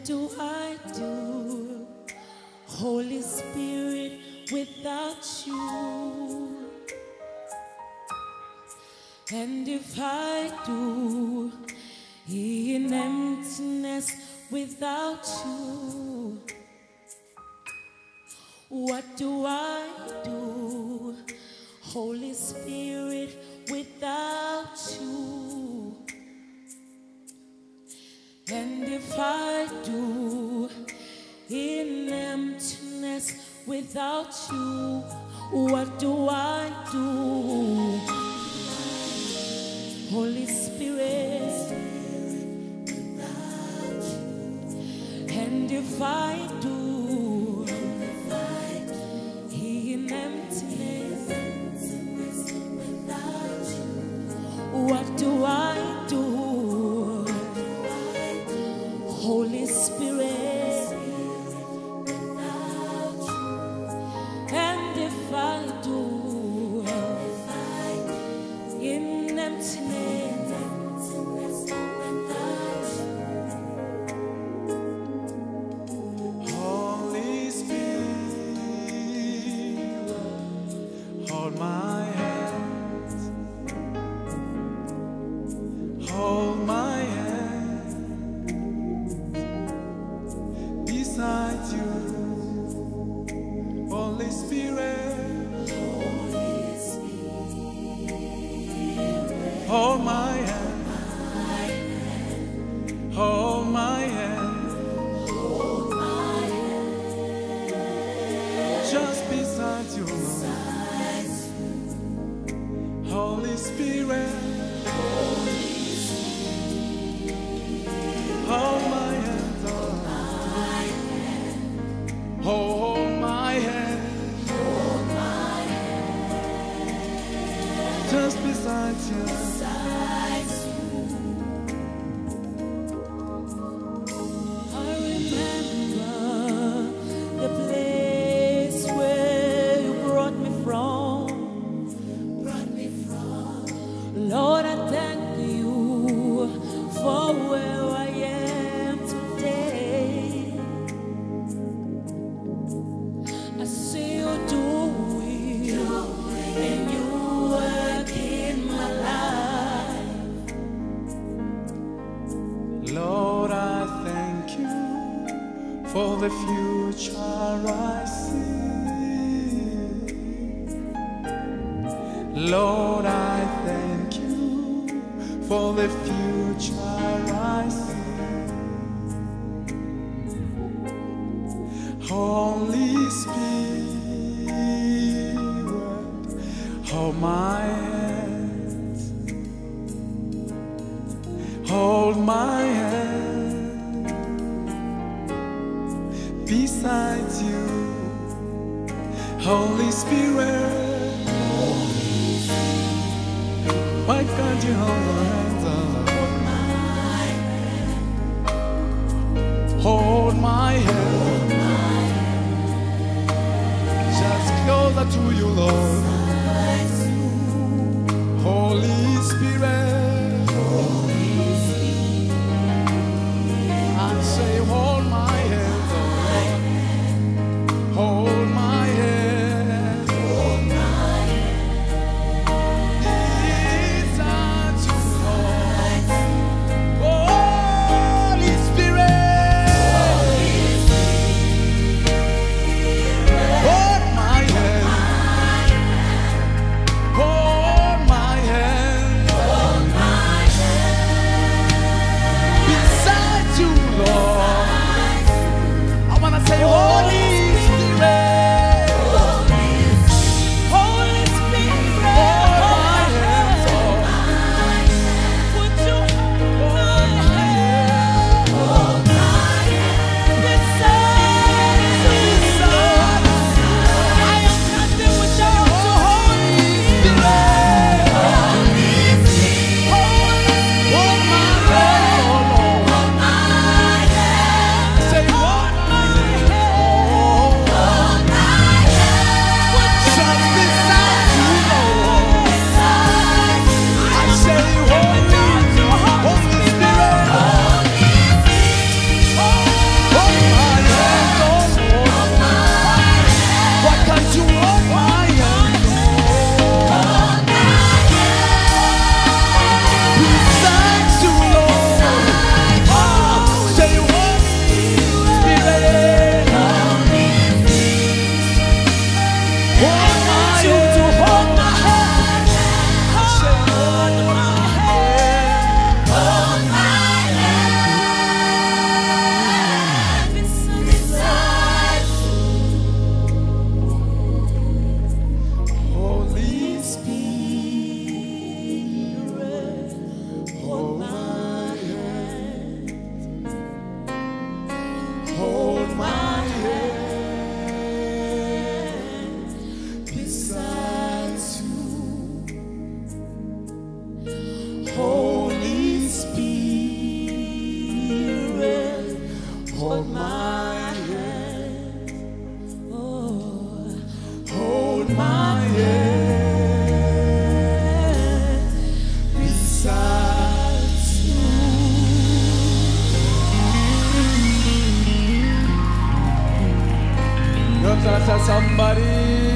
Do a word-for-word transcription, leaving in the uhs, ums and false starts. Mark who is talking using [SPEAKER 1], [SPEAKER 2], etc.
[SPEAKER 1] do I do, Holy Spirit, without you? And if I do, in emptiness without you, what do I do, Holy Spirit, without you? And if I do, in emptiness without you, what do I do, Holy Spirit, and if I do, in emptiness without you, what do I do, Holy Spirit, and if I do, in emptiness without you.
[SPEAKER 2] Holy Spirit, hold my hands, hold my hands beside you. Holy Spirit, Holy Spirit, hold my hand, hold my hand,
[SPEAKER 1] Hold my hand,
[SPEAKER 2] just beside you, Holy Spirit, hold my hand, hold my hand, just beside you.
[SPEAKER 1] I remember the place where you brought me from. Brought me from. Lord, I thank you for where I am today. I see you doing, and you work in my life.
[SPEAKER 2] Lord, I thank you for the future I see. Lord, I thank you for the future I see. Holy Spirit, hold my hands, hold my hand beside you. Holy Spirit, why can't you hold my hands up? Hold my hand, just closer to you, Lord. Holy Spirit, I say, hold my hand, hold my hand, beside you, Lord. Holy Spirit, hold my hand, my head besides you. Go to somebody.